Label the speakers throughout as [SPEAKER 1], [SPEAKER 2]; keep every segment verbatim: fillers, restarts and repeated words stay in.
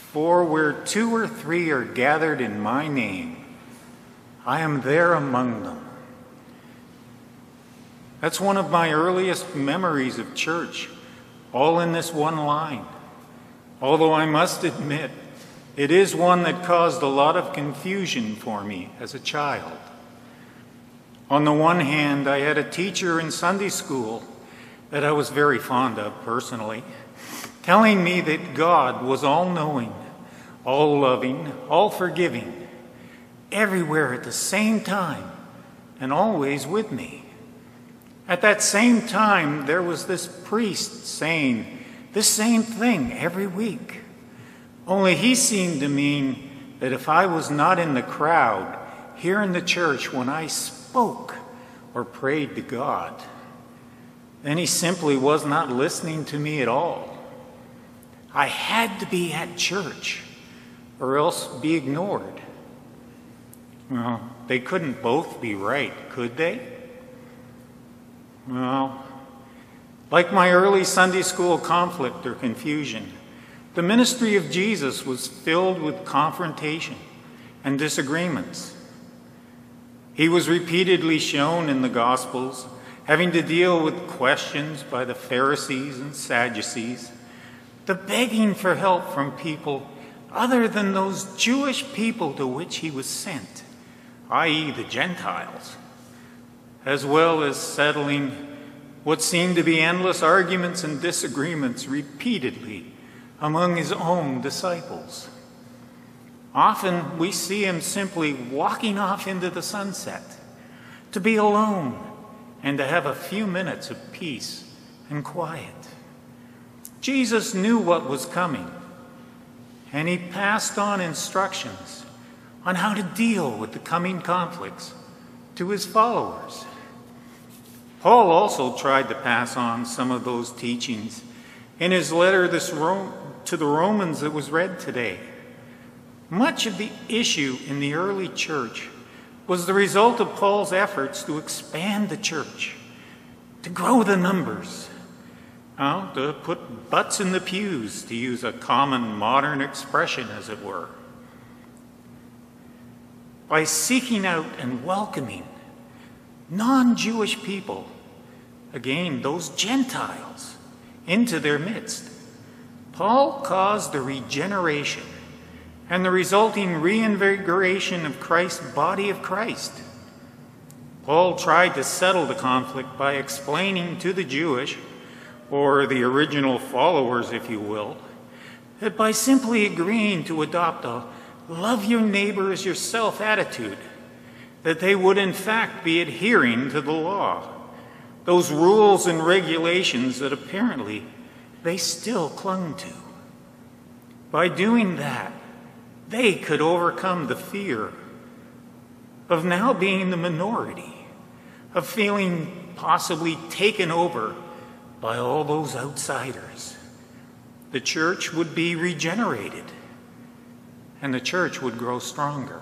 [SPEAKER 1] For where two or three are gathered in my name, I am there among them. That's one of my earliest memories of church, all in this one line. Although I must admit, it is one that caused a lot of confusion for me as a child. On the one hand, I had a teacher in Sunday school that I was very fond of personally, telling me that God was all-knowing, all-loving, all-forgiving, everywhere at the same time, and always with me. At that same time, there was this priest saying the same thing every week, only he seemed to mean that if I was not in the crowd here in the church when I spoke or prayed to God, then he simply was not listening to me at all. I had to be at church or else be ignored. Well, they couldn't both be right, could they? Well, like my early Sunday school conflict or confusion, the ministry of Jesus was filled with confrontation and disagreements. He was repeatedly shown in the Gospels having to deal with questions by the Pharisees and Sadducees, the begging for help from people other than those Jewish people to which he was sent, that is the Gentiles, as well as settling what seemed to be endless arguments and disagreements repeatedly among his own disciples. Often we see him simply walking off into the sunset to be alone and to have a few minutes of peace and quiet. Jesus knew what was coming, and he passed on instructions on how to deal with the coming conflicts to his followers. Paul also tried to pass on some of those teachings in his letter this Ro- to the Romans that was read today. Much of the issue in the early church was the result of Paul's efforts to expand the church, to grow the numbers, uh, to put butts in the pews, to use a common modern expression, as it were. By seeking out and welcoming non-Jewish people, again, those Gentiles, into their midst, Paul caused the regeneration and the resulting reinvigoration of Christ's body of Christ. Paul tried to settle the conflict by explaining to the Jewish, or the original followers, if you will, that by simply agreeing to adopt a love your neighbor as yourself attitude, that they would in fact be adhering to the law, those rules and regulations that apparently they still clung to. By doing that, they could overcome the fear of now being the minority, of feeling possibly taken over by all those outsiders. The church would be regenerated, and the church would grow stronger.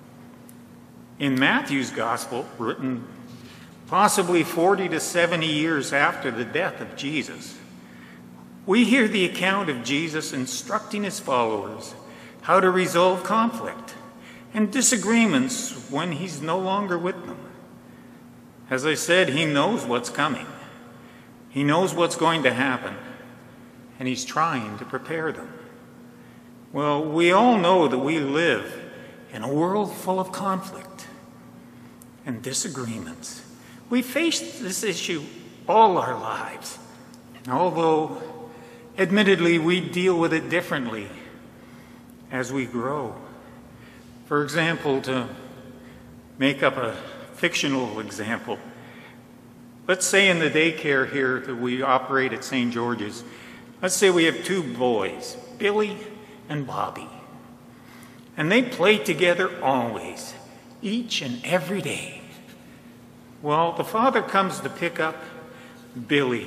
[SPEAKER 1] In Matthew's gospel, written possibly forty to seventy years after the death of Jesus, we hear the account of Jesus instructing his followers how to resolve conflict and disagreements when he's no longer with them. As I said, he knows what's coming. He knows what's going to happen, and he's trying to prepare them. Well, we all know that we live in a world full of conflict and disagreements. We face this issue all our lives, although admittedly we deal with it differently as we grow. For example, to make up a fictional example, let's say in the daycare here that we operate at Saint George's, let's say we have two boys, Billy and Bobby, and they play together always, each and every day. Well, the father comes to pick up Billy,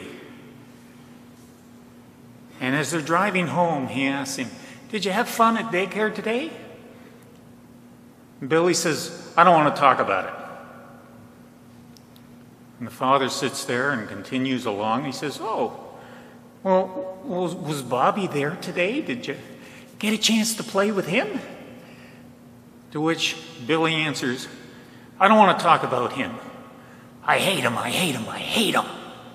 [SPEAKER 1] and as they're driving home, he asks him, "Did you have fun at daycare today?" And Billy says, "I don't want to talk about it." And the father sits there and continues along. He says, "Oh, well, was, was Bobby there today? Did you, get a chance to play with him? To which Billy answers, I don't want to talk about him. I hate him, I hate him, I hate him.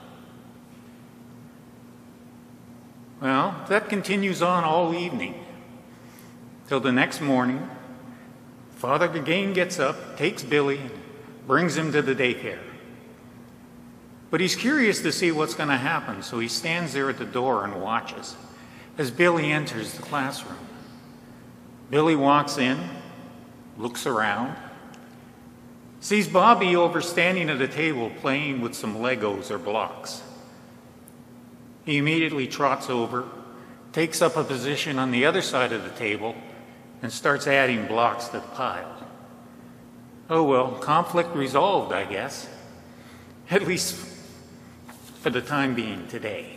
[SPEAKER 1] Well, that continues on all evening, till the next morning. Father again gets up, takes Billy, and brings him to the daycare. But he's curious to see what's going to happen, so he stands there at the door and watches as Billy enters the classroom. Billy walks in, looks around, sees Bobby over standing at a table playing with some Legos or blocks. He immediately trots over, takes up a position on the other side of the table, and starts adding blocks to the pile. Oh well, conflict resolved, I guess. At least for the time being today.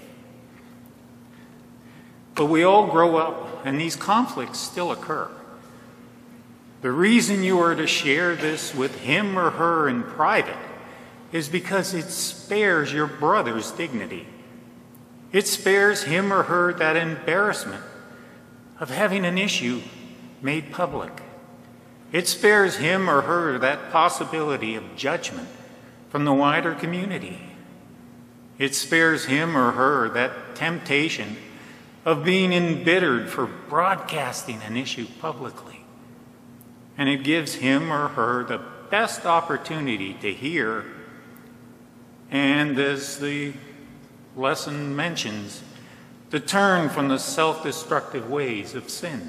[SPEAKER 1] But we all grow up, and these conflicts still occur. The reason you are to share this with him or her in private is because it spares your brother's dignity. It spares him or her that embarrassment of having an issue made public. It spares him or her that possibility of judgment from the wider community. It spares him or her that temptation of being embittered for broadcasting an issue publicly. And it gives him or her the best opportunity to hear, and as the lesson mentions, to turn from the self-destructive ways of sin.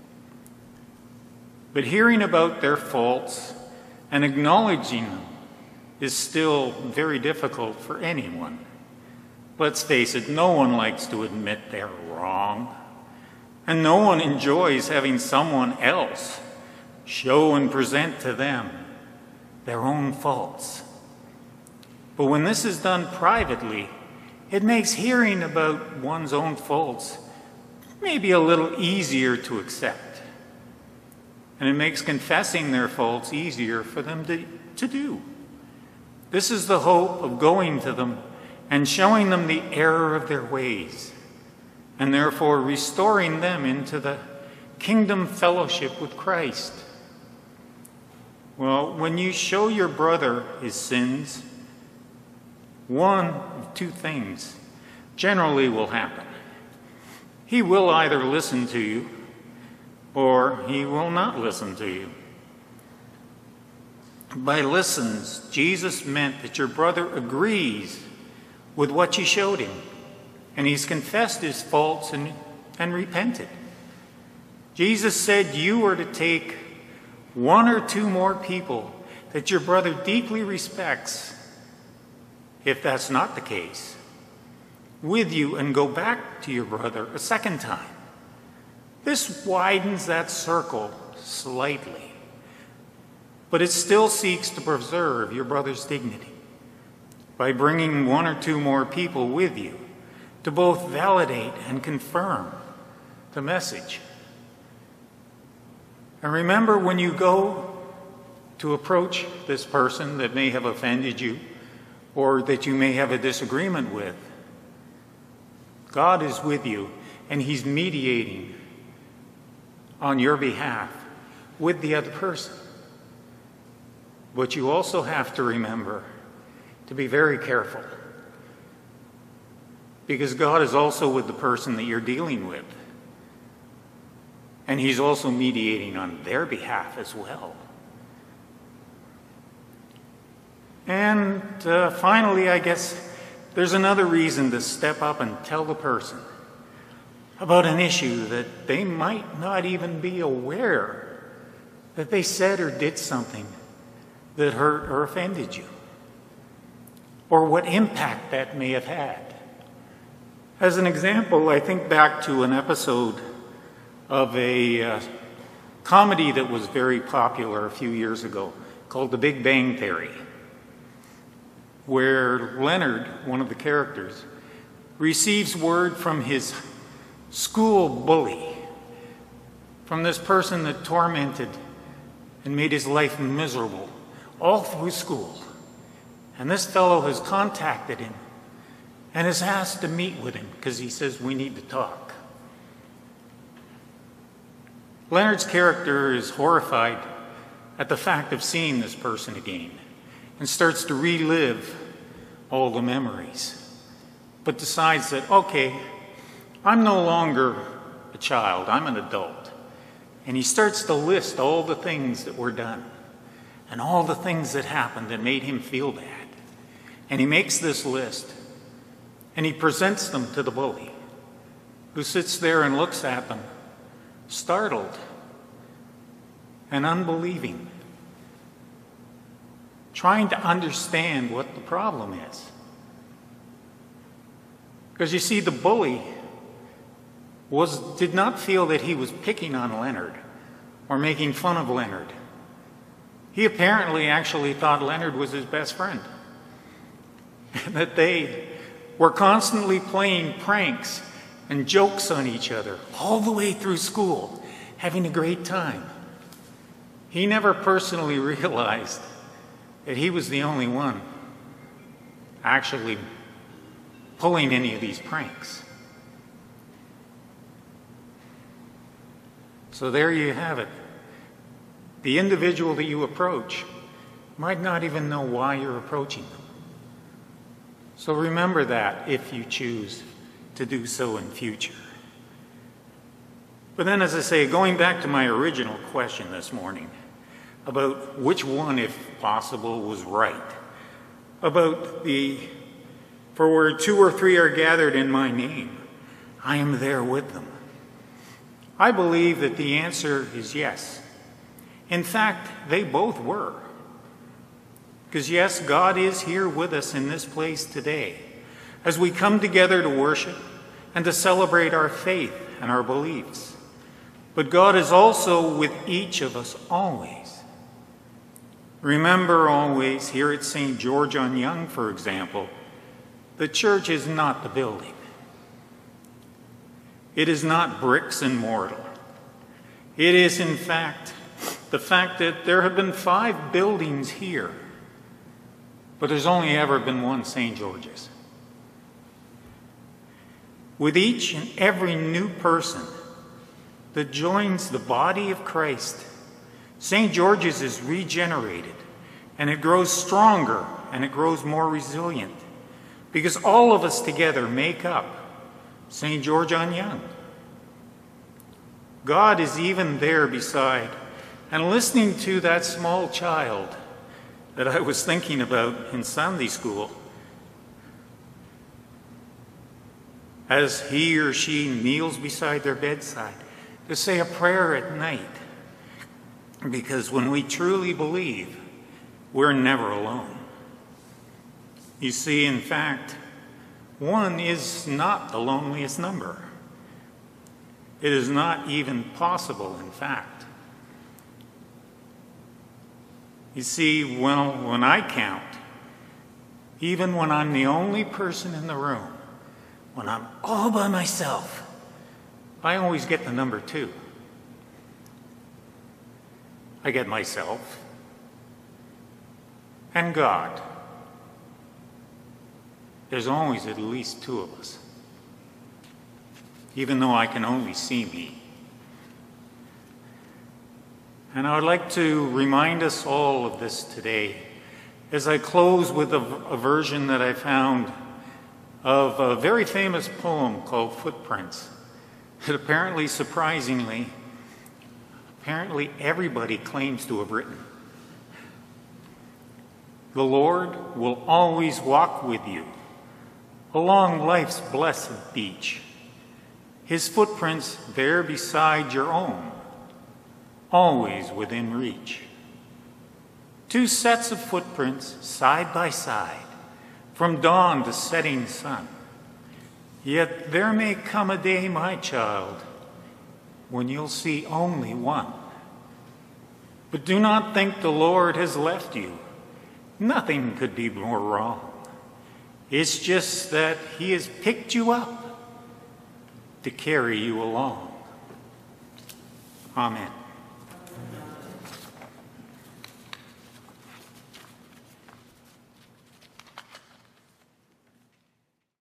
[SPEAKER 1] But hearing about their faults and acknowledging them is still very difficult for anyone. Let's face it, no one likes to admit they're wrong, and no one enjoys having someone else show and present to them their own faults. But when this is done privately, it makes hearing about one's own faults maybe a little easier to accept. And it makes confessing their faults easier for them to, to do. This is the hope of going to them and showing them the error of their ways, and therefore restoring them into the kingdom fellowship with Christ. Well, when you show your brother his sins, one of two things generally will happen. He will either listen to you, or he will not listen to you. By listens, Jesus meant that your brother agrees with what you showed him, and he's confessed his faults and, and repented. Jesus said you are to take one or two more people that your brother deeply respects, if that's not the case, with you and go back to your brother a second time. This widens that circle slightly, but it still seeks to preserve your brother's dignity by bringing one or two more people with you to both validate and confirm the message. And remember, when you go to approach this person that may have offended you or that you may have a disagreement with, God is with you, and he's mediating on your behalf with the other person. But you also have to remember to be very careful, because God is also with the person that you're dealing with, and he's also mediating on their behalf as well. And uh, finally, I guess there's another reason to step up and tell the person about an issue that they might not even be aware that they said or did something that hurt or offended you, or what impact that may have had. As an example, I think back to an episode of a uh, comedy that was very popular a few years ago called The Big Bang Theory, where Leonard, one of the characters, receives word from his school bully, from this person that tormented and made his life miserable all through school. And this fellow has contacted him and has asked to meet with him because he says, we need to talk. Leonard's character is horrified at the fact of seeing this person again and starts to relive all the memories, but decides that, okay, I'm no longer a child, I'm an adult. And he starts to list all the things that were done and all the things that happened that made him feel bad. And he makes this list and he presents them to the bully, who sits there and looks at them, startled and unbelieving, trying to understand what the problem is. Because you see, the bully was, did not feel that he was picking on Leonard or making fun of Leonard. He apparently actually thought Leonard was his best friend, and that they were constantly playing pranks and jokes on each other all the way through school, having a great time. He never personally realized that he was the only one actually pulling any of these pranks. So there you have it. The individual that you approach might not even know why you're approaching them. So remember that if you choose to do so in future. But then, as I say, going back to my original question this morning about which one, if possible, was right, about the, for where two or three are gathered in my name, I am there with them. I believe that the answer is yes. In fact, they both were. Because yes, God is here with us in this place today as we come together to worship and to celebrate our faith and our beliefs. But God is also with each of us always. Remember always, here at Saint George on Yonge, for example, the church is not the building. It is not bricks and mortar. It is, in fact, the fact that there have been five buildings here, but there's only ever been one Saint George's. With each and every new person that joins the body of Christ, Saint George's is regenerated, and it grows stronger and it grows more resilient, because all of us together make up Saint George on Yonge. God is even there beside, and listening to that small child that I was thinking about in Sunday school, as he or she kneels beside their bedside to say a prayer at night. Because when we truly believe, we're never alone. You see, in fact, one is not the loneliest number. It is not even possible, in fact. You see, when, when I count, even when I'm the only person in the room, when I'm all by myself, I always get the number two. I get myself and God. There's always at least two of us, even though I can only see me. And I would like to remind us all of this today as I close with a, a version that I found of a very famous poem called Footprints that apparently, surprisingly, apparently everybody claims to have written. The Lord will always walk with you along life's blessed beach, his footprints there beside your own, always within reach. Two sets of footprints side by side, from dawn to setting sun. Yet there may come a day, my child, when you'll see only one. But do not think the Lord has left you. Nothing could be more wrong. It's just that he has picked you up to carry you along. Amen.